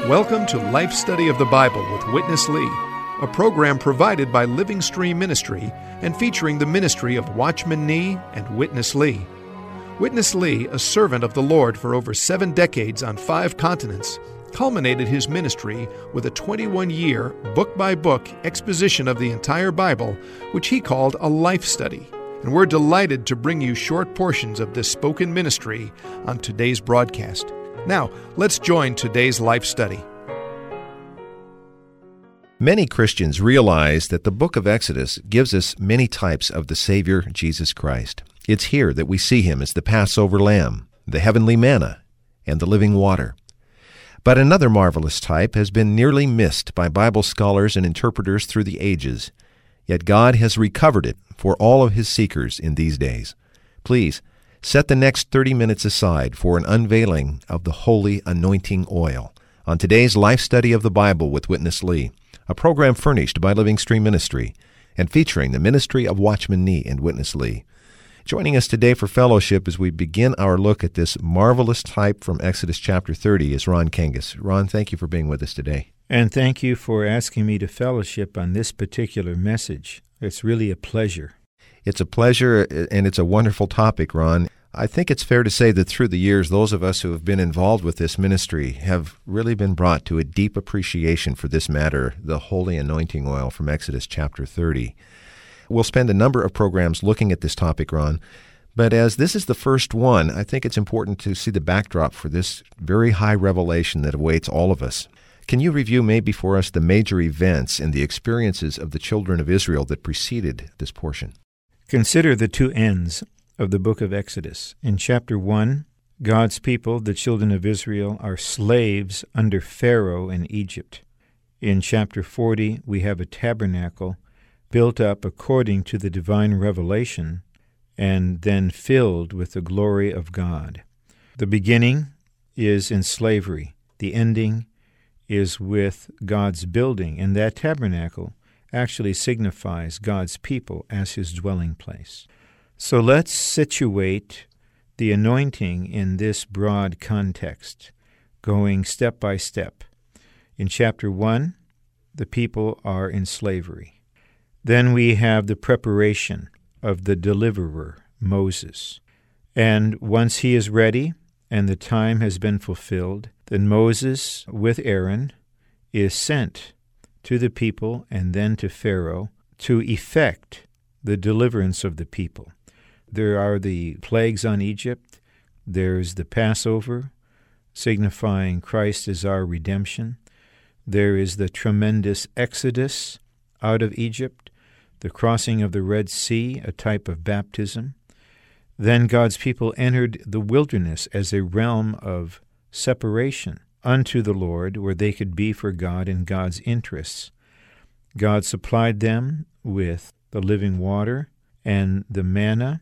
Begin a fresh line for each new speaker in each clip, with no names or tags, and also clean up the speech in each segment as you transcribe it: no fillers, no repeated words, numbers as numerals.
Welcome to Life Study of the Bible with Witness Lee, a program provided by Living Stream Ministry and featuring the ministry of Watchman Nee and Witness Lee. Witness Lee, a servant of the Lord for over 7 decades on 5 continents, culminated his ministry with a 21-year, book-by-book exposition of the entire Bible, which he called a life study. And we're delighted to bring you short portions of this spoken ministry on today's broadcast. Now, let's join today's life study.
Many Christians realize that the book of Exodus gives us many types of the Savior, Jesus Christ. It's here that we see him as the Passover lamb, the heavenly manna, and the living water. But another marvelous type has been nearly missed by Bible scholars and interpreters through the ages. Yet God has recovered it for all of his seekers in these days. Please, set the next 30 minutes aside for an unveiling of the holy anointing oil on today's Life Study of the Bible with Witness Lee, a program furnished by Living Stream Ministry and featuring the ministry of Watchman Nee and Witness Lee. Joining us today for fellowship as we begin our look at this marvelous type from Exodus chapter 30 is Ron Kangas. Ron, thank you for being with us today.
And thank you for asking me to fellowship on this particular message. It's really a pleasure.
It's a pleasure, and it's a wonderful topic, Ron. I think it's fair to say that through the years, those of us who have been involved with this ministry have really been brought to a deep appreciation for this matter, the holy anointing oil from Exodus chapter 30. We'll spend a number of programs looking at this topic, Ron, but as this is the first one, I think it's important to see the backdrop for this very high revelation that awaits all of us. Can you review maybe for us the major events and the experiences of the children of Israel that preceded this portion?
Consider the two ends of the book of Exodus. In chapter 1, God's people, the children of Israel, are slaves under Pharaoh in Egypt. In chapter 40, we have a tabernacle built up according to the divine revelation and then filled with the glory of God. The beginning is in slavery. The ending is with God's building, and that tabernacle actually signifies God's people as his dwelling place. So let's situate the anointing in this broad context, going step by step. In chapter 1, the people are in slavery. Then we have the preparation of the deliverer, Moses. And once he is ready and the time has been fulfilled, then Moses with Aaron is sent to the people and then to Pharaoh to effect the deliverance of the people. There are the plagues on Egypt. There's the Passover, signifying Christ as our redemption. There is the tremendous exodus out of Egypt, the crossing of the Red Sea, a type of baptism. Then God's people entered the wilderness as a realm of separation unto the Lord, where they could be for God and God's interests. God supplied them with the living water and the manna,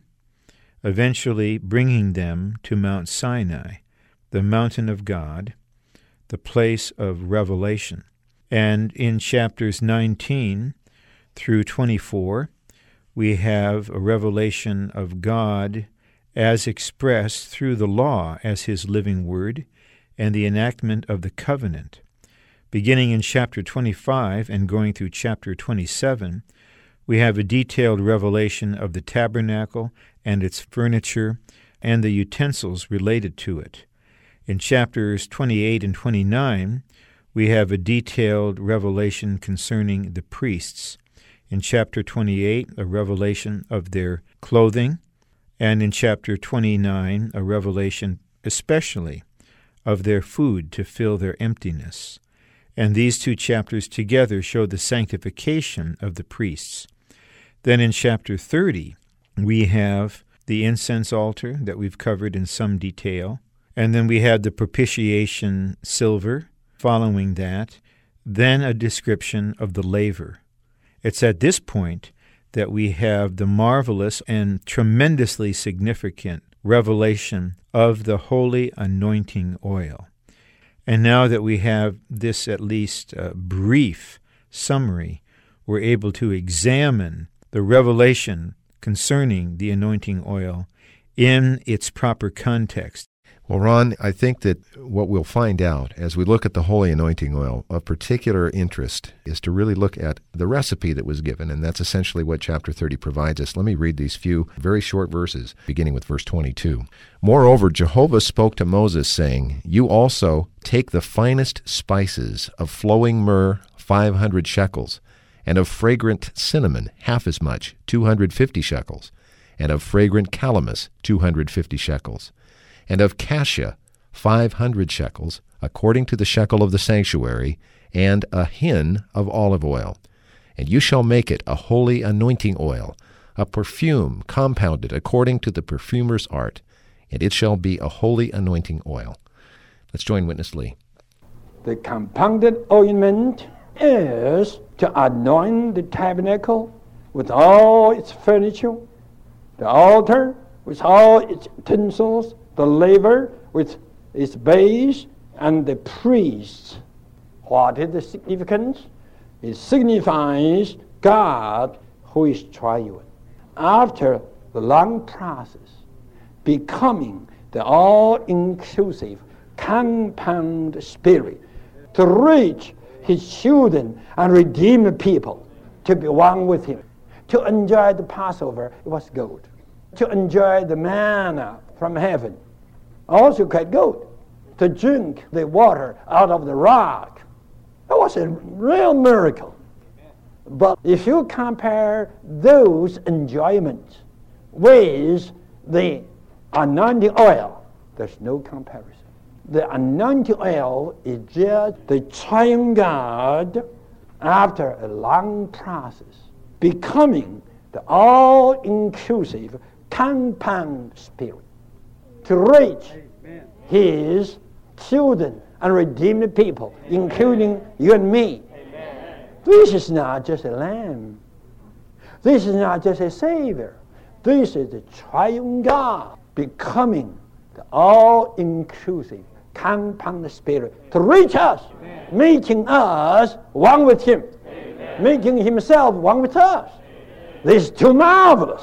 eventually bringing them to Mount Sinai, the mountain of God, the place of revelation. And in chapters 19 through 24, we have a revelation of God as expressed through the law as his living word and the enactment of the covenant. Beginning in chapter 25 and going through chapter 27, we have a detailed revelation of the tabernacle and its furniture and the utensils related to it. In chapters 28 and 29, we have a detailed revelation concerning the priests. In chapter 28, a revelation of their clothing, and in chapter 29, a revelation especially of their food to fill their emptiness. And these two chapters together show the sanctification of the priests. Then in chapter 30, we have the incense altar that we've covered in some detail, and then we have the propitiation silver following that, then a description of the laver. It's at this point that we have the marvelous and tremendously significant revelation of the holy anointing oil. And now that we have this at least brief summary, we're able to examine the revelation concerning the anointing oil in its proper context.
Well, Ron, I think that what we'll find out as we look at the holy anointing oil, of particular interest is to really look at the recipe that was given, and that's essentially what chapter 30 provides us. Let me read these few very short verses, beginning with verse 22. Moreover, Jehovah spoke to Moses, saying, You also take the finest spices of flowing myrrh, 500 shekels, and of fragrant cinnamon, half as much, 250 shekels, and of fragrant calamus, 250 shekels, and of cassia, 500 shekels, according to the shekel of the sanctuary, and a hin of olive oil. And you shall make it a holy anointing oil, a perfume compounded according to the perfumer's art, and it shall be a holy anointing oil. Let's join Witness Lee.
The compounded ointment is to anoint the tabernacle with all its furniture, the altar with all its utensils, the laver with its base, and the priests. What is the significance? It signifies God who is triune. After the long process, becoming the all-inclusive compound spirit to reach his children and redeem the people, to be one with him. To enjoy the Passover, it was good. To enjoy the manna from heaven, also quite good. To drink the water out of the rock, that was a real miracle. But if you compare those enjoyments with the anointing oil, there's no comparison. The anointing oil is just the triune God, after a long process, becoming the all-inclusive compound spirit to reach his children and redeem the people, including you and me. This is not just a lamb. This is not just a savior. This is the triune God becoming the all-inclusive compound spirit to reach us, making us one with him, making himself one with us. This is too marvelous.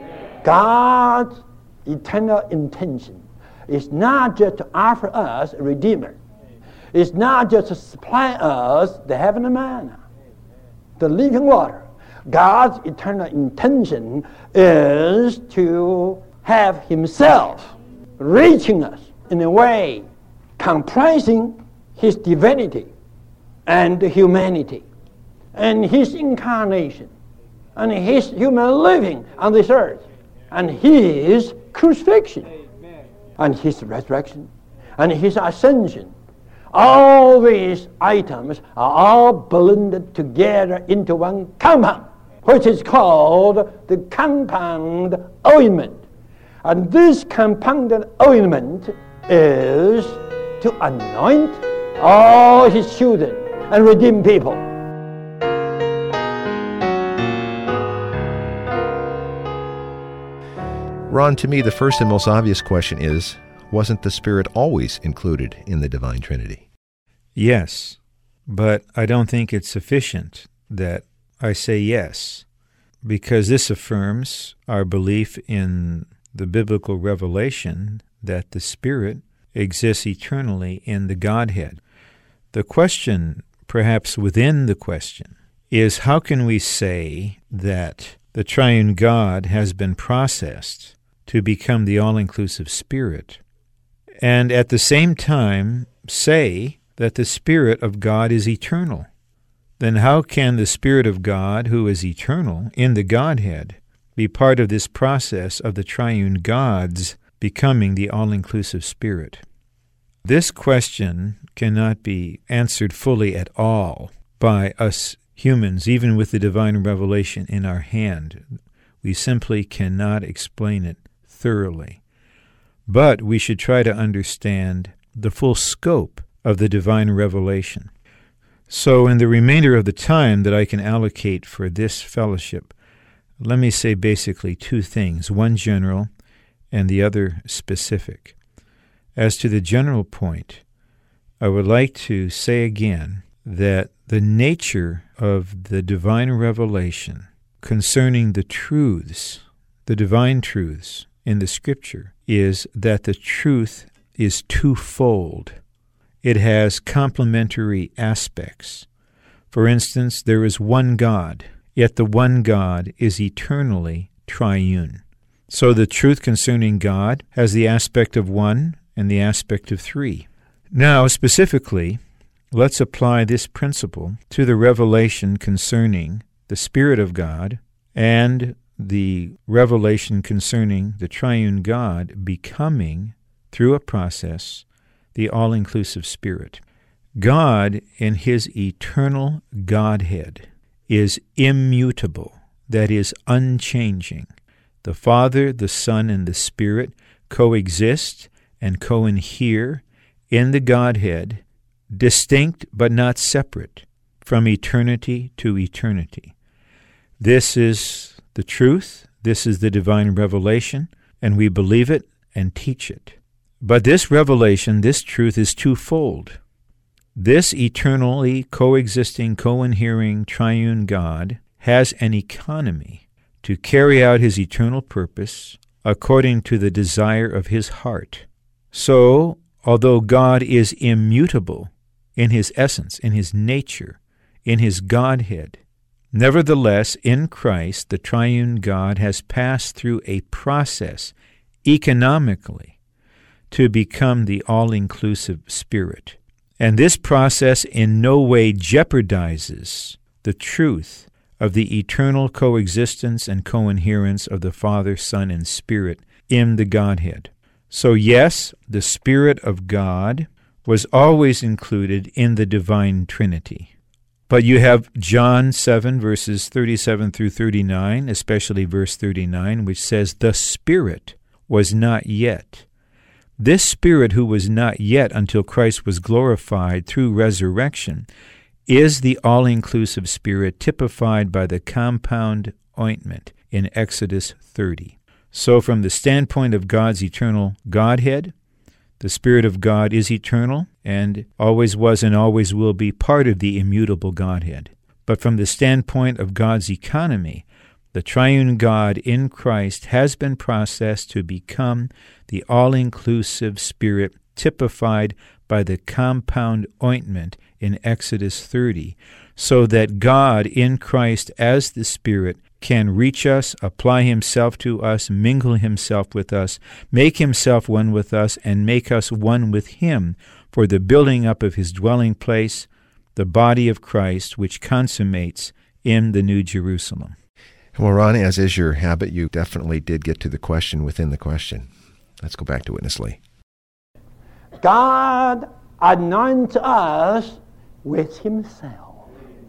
God's eternal intention is not just to offer us a Redeemer. It's not just to supply us the heavenly manna, the living water. God's eternal intention is to have himself reaching us in a way comprising his divinity and humanity and his incarnation and his human living on this earth and his crucifixion and his resurrection and his ascension. All these items are all blended together into one compound, which is called the compound ointment. And this compounded ointment is to anoint all his children and redeem people.
Ron, to me, the first and most obvious question is, wasn't the Spirit always included in the Divine Trinity?
Yes, but I don't think it's sufficient that I say yes, because this affirms our belief in the biblical revelation that the Spirit exists eternally in the Godhead. The question, perhaps within the question, is how can we say that the triune God has been processed to become the all-inclusive Spirit, and at the same time say that the Spirit of God is eternal? Then how can the Spirit of God, who is eternal in the Godhead, be part of this process of the triune God's becoming the all-inclusive Spirit? This question cannot be answered fully at all by us humans, even with the divine revelation in our hand. We simply cannot explain it thoroughly. But we should try to understand the full scope of the divine revelation. So in the remainder of the time that I can allocate for this fellowship, let me say basically two things, one general and the other specific. As to the general point, I would like to say again that the nature of the divine revelation concerning the truths, the divine truths in the Scripture, is that the truth is twofold. It has complementary aspects. For instance, there is one God, yet the one God is eternally triune. So the truth concerning God has the aspect of one and the aspect of three. Now, specifically, let's apply this principle to the revelation concerning the Spirit of God and the revelation concerning the triune God becoming, through a process, the all-inclusive Spirit. God, in his eternal Godhead, is immutable, that is, unchanging. The Father, the Son, and the Spirit coexist and co-inhere in the Godhead, distinct but not separate, from eternity to eternity. This is the truth, this is the divine revelation, and we believe it and teach it. But this revelation, this truth, is twofold. This eternally coexisting, co-inhering, triune God has an economy to carry out his eternal purpose according to the desire of his heart. So, although God is immutable in his essence, in his nature, in his Godhead, nevertheless, in Christ, the triune God has passed through a process economically to become the all-inclusive Spirit. And this process in no way jeopardizes the truth of the eternal coexistence and co-inherence of the Father, Son, and Spirit in the Godhead. So yes, the Spirit of God was always included in the divine Trinity. But you have John 7, verses 37 through 39, especially verse 39, which says, "The Spirit was not yet." This Spirit, who was not yet until Christ was glorified through resurrection, is the all-inclusive Spirit typified by the compound ointment in Exodus 30. So from the standpoint of God's eternal Godhead, the Spirit of God is eternal and always was and always will be part of the immutable Godhead. But from the standpoint of God's economy, the triune God in Christ has been processed to become the all-inclusive Spirit typified by the compound ointment in Exodus 30, so that God in Christ as the Spirit can reach us, apply himself to us, mingle himself with us, make himself one with us, and make us one with him for the building up of his dwelling place, the body of Christ, which consummates in the New Jerusalem.
Well, Ron, as is your habit, you definitely did get to the question within the question. Let's go back to Witness Lee.
God anoints us with himself.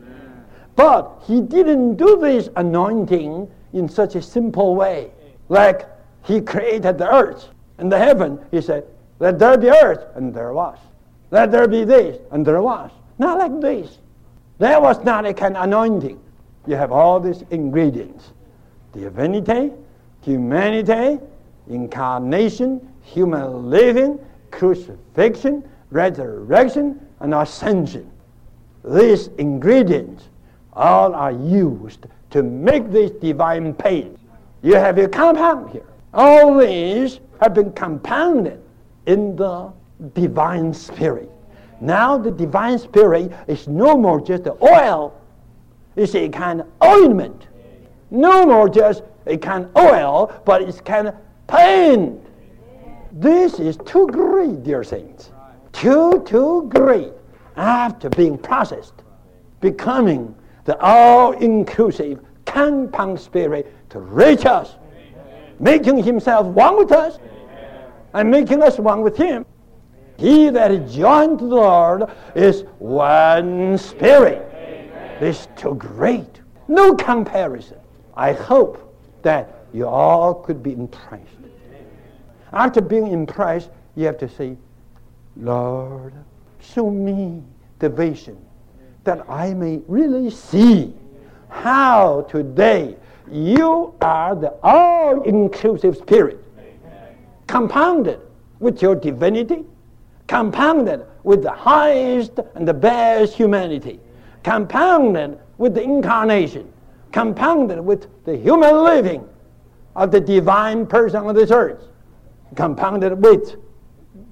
But he didn't do this anointing in such a simple way. Like he created the earth and the heaven. He said, "Let there be earth," and there was. "Let there be this," and there was. Not like this. That was not a kind of anointing. You have all these ingredients: divinity, humanity, incarnation, human living, crucifixion, resurrection, and ascension. These ingredients all are used to make this divine paste. You have a compound here. All these have been compounded in the divine Spirit. Now the divine Spirit is no more just the oil. It's a kind of ointment. No more just a kind of oil, but it's kind of paint. This is too great, dear saints. Too great. After being processed, becoming the all-inclusive compound Spirit to reach us, making himself one with us, and making us one with him. He that is joined to the Lord is one Spirit. It's too great. No comparison. I hope that you all could be impressed. After being impressed, you have to say, "Lord, show me the vision that I may really see how today you are the all-inclusive Spirit, compounded with your divinity, compounded with the highest and the best humanity, compounded with the incarnation, compounded with the human living of the divine person of this earth, compounded with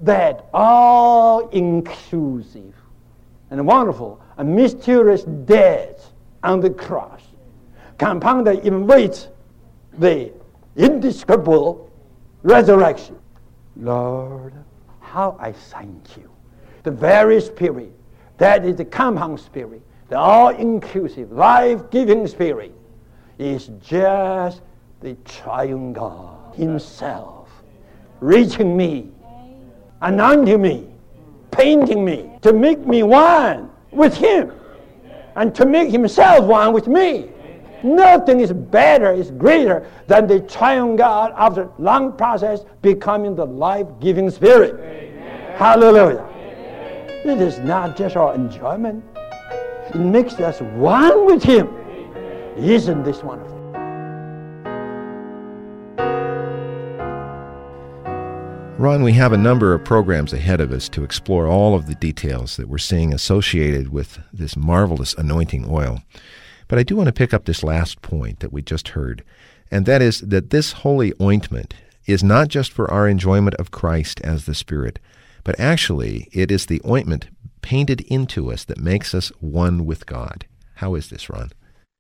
that all-inclusive and wonderful and mysterious death on the cross, compounded in with the indescribable resurrection. Lord, how I thank you. The very Spirit, that is the compound Spirit, the all-inclusive, life-giving Spirit, is just the triune God Himself, reaching me, anointing me, painting me, to make me one with Him, and to make Himself one with me. Nothing is better, is greater than the triune God after long process becoming the life-giving Spirit. Amen. Hallelujah. Amen. It is not just our enjoyment. It makes us one with Him. Amen. Isn't this wonderful?
Ron, we have a number of programs ahead of us to explore all of the details that we're seeing associated with this marvelous anointing oil. But I do want to pick up this last point that we just heard, and that is that this holy ointment is not just for our enjoyment of Christ as the Spirit, but actually it is the ointment painted into us that makes us one with God. How is this, Ron?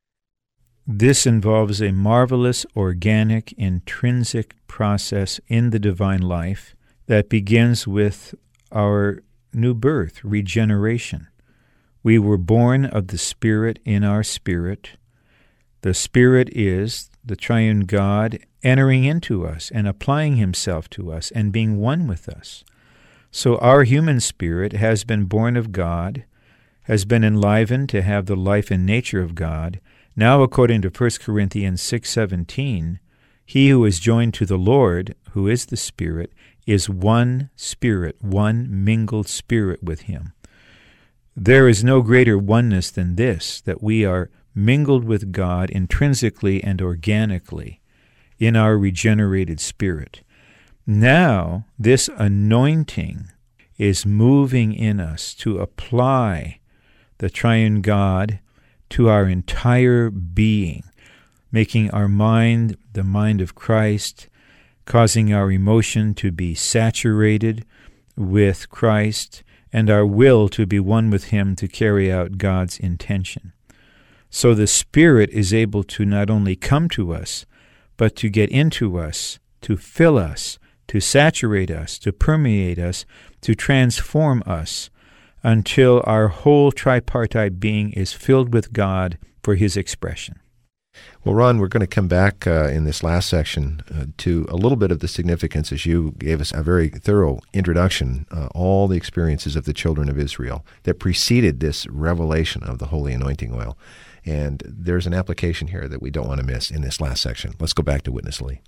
This involves a marvelous, organic, intrinsic process in the divine life that begins with our new birth, regeneration. We were born of the Spirit in our spirit. The Spirit is the triune God entering into us and applying Himself to us and being one with us. So our human spirit has been born of God, has been enlivened to have the life and nature of God. Now, according to 1 Corinthians 6:17, he who is joined to the Lord, who is the Spirit, is one spirit, one mingled spirit with Him. There is no greater oneness than this, that we are mingled with God intrinsically and organically in our regenerated spirit. Now, this anointing is moving in us to apply the triune God to our entire being, making our mind the mind of Christ, causing our emotion to be saturated with Christ, and our will to be one with Him to carry out God's intention. So the Spirit is able to not only come to us, but to get into us, to fill us, to saturate us, to permeate us, to transform us, until our whole tripartite being is filled with God for His expression.
Well, Ron, we're going to come back in this last section to a little bit of the significance, as you gave us a very thorough introduction, all the experiences of the children of Israel that preceded this revelation of the holy anointing oil. And there's an application here that we don't want to miss in this last section. Let's go back to Witness Lee.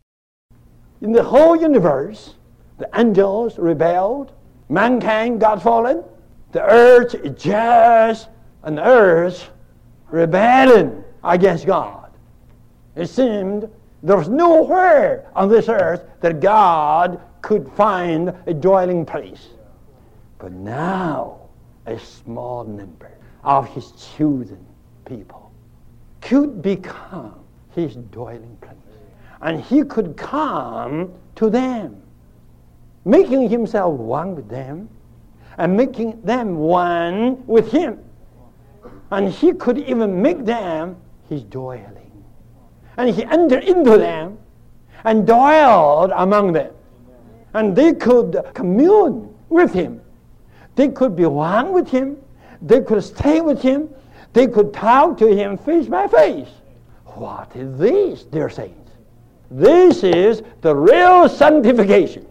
In the whole universe, the angels rebelled, mankind got fallen, the earth is just an earth rebelling against God. It seemed there was nowhere on this earth that God could find a dwelling place. But now, a small number of His chosen people could become His dwelling place. And He could come to them, making Himself one with them, and making them one with Him. And He could even make them His dwelling. And He entered into them and dwelled among them. And they could commune with Him. They could be one with Him. They could stay with Him. They could talk to Him face by face. What is this, dear saints? This is the real sanctification.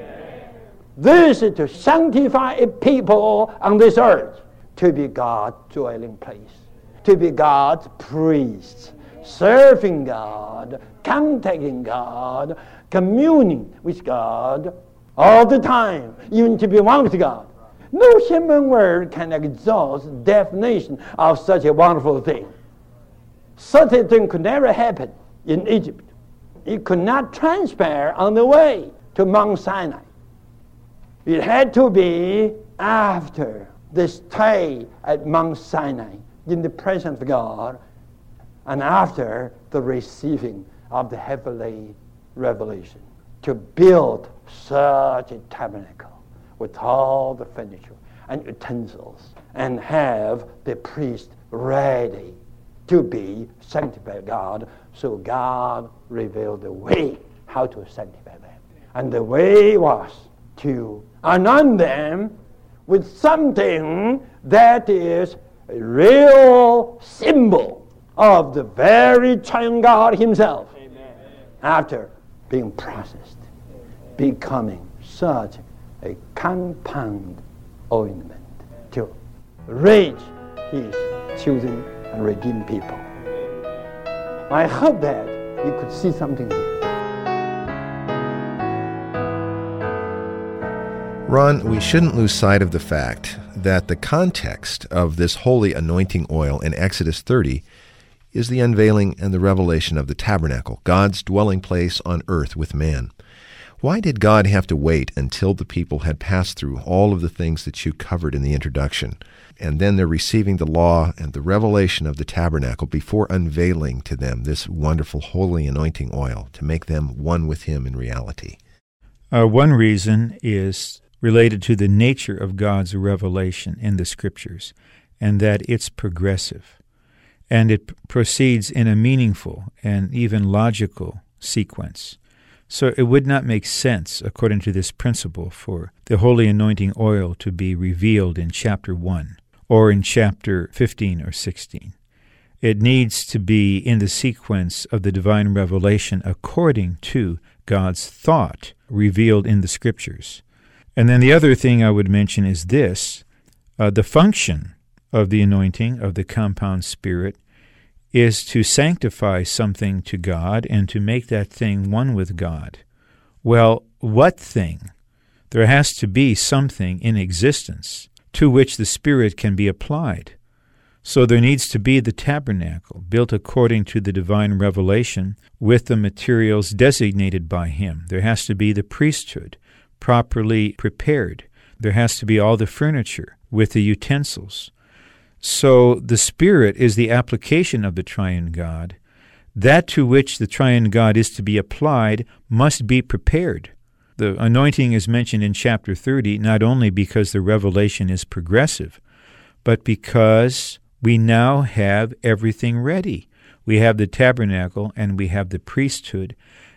This is to sanctify a people on this earth, to be God's dwelling place, to be God's priests, serving God, contacting God, communing with God all the time, even to be one with God. No human word can exhaust the definition of such a wonderful thing. Such a thing could never happen in Egypt. It could not transpire on the way to Mount Sinai. It had to be after the stay at Mount Sinai in the presence of God and after the receiving of the heavenly revelation, to build such a tabernacle with all the furniture and utensils, and have the priest ready to be sanctified by God. So God revealed the way how to sanctify them. And the way was to anoint them with something that is a real symbol of the very triune God himself. Amen. After being processed, becoming such a compound ointment to reach his chosen and redeemed people. I hope that you could see something here.
Ron, we shouldn't lose sight of the fact that the context of this holy anointing oil in Exodus 30 is the unveiling and the revelation of the tabernacle, God's dwelling place on earth with man. Why did God have to wait until the people had passed through all of the things that you covered in the introduction, and then they're receiving the law and the revelation of the tabernacle before unveiling to them this wonderful holy anointing oil to make them one with him in reality?
One reason is related to the nature of God's revelation in the Scriptures, and that it's progressive, and it proceeds in a meaningful and even logical sequence. So it would not make sense, according to this principle, for the holy anointing oil to be revealed in chapter 1 or in chapter 15 or 16. It needs to be in the sequence of the divine revelation according to God's thought revealed in the Scriptures. And then the other thing I would mention is this. The function of the anointing of the compound Spirit is to sanctify something to God and to make that thing one with God. Well, what thing? There has to be something in existence to which the Spirit can be applied. So there needs to be the tabernacle, built according to the divine revelation with the materials designated by Him. There has to be the priesthood, properly prepared. There has to be all the furniture with the utensils. So the Spirit is the application of the triune God. That to which the triune God is to be applied must be prepared. The anointing is mentioned in chapter 30 not only because the revelation is progressive, but because we now have everything ready. We have the tabernacle and we have the priesthood.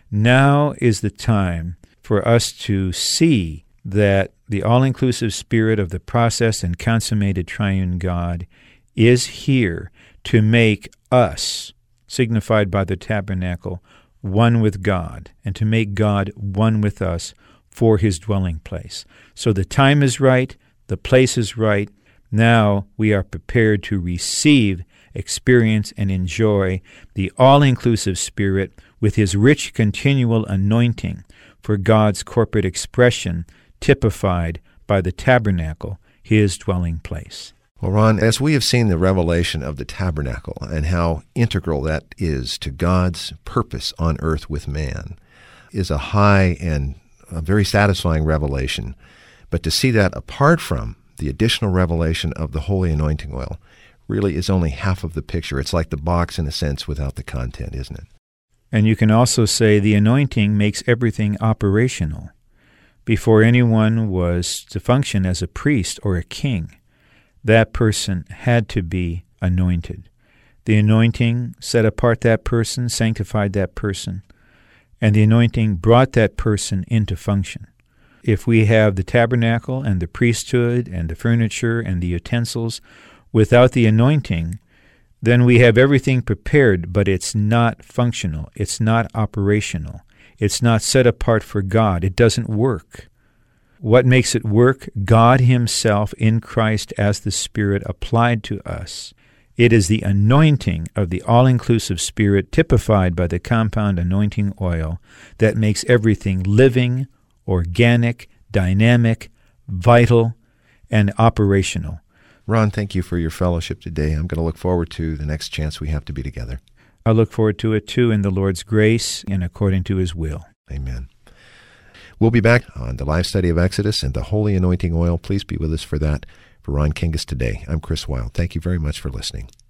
Now is the time for us to see that the all-inclusive Spirit of the processed and consummated triune God is here to make us, signified by the tabernacle, one with God, and to make God one with us for His dwelling place. So the time is right, the place is right. Now we are prepared to receive, experience, and enjoy the all-inclusive Spirit with His rich continual anointing for God's corporate expression, typified by the tabernacle, His dwelling place.
Well, Ron, as we have seen the revelation of the tabernacle and how integral that is to God's purpose on earth with man, is a high and a very satisfying revelation. But to see that apart from the additional revelation of the holy anointing oil really is only half of the picture. It's like the box, in a sense, without the content, isn't it?
And you can also say the anointing makes everything operational. Before anyone was to function as a priest or a king, that person had to be anointed. The anointing set apart that person, sanctified that person, and the anointing brought that person into function. If we have the tabernacle and the priesthood and the furniture and the utensils without the anointing, then we have everything prepared, but it's not functional. It's not operational. It's not set apart for God. It doesn't work. What makes it work? God Himself in Christ as the Spirit applied to us. It is the anointing of the all-inclusive Spirit typified by the compound anointing oil that makes everything living, organic, dynamic, vital, and operational.
Ron, thank you for your fellowship today. I'm going to look forward to the next chance we have to be together.
I look forward to it too, in the Lord's grace and according to His will.
Amen. We'll be back on the live study of Exodus and the holy anointing oil. Please be with us for that. For Ron Kingus today, I'm Chris Wilde. Thank you very much for listening.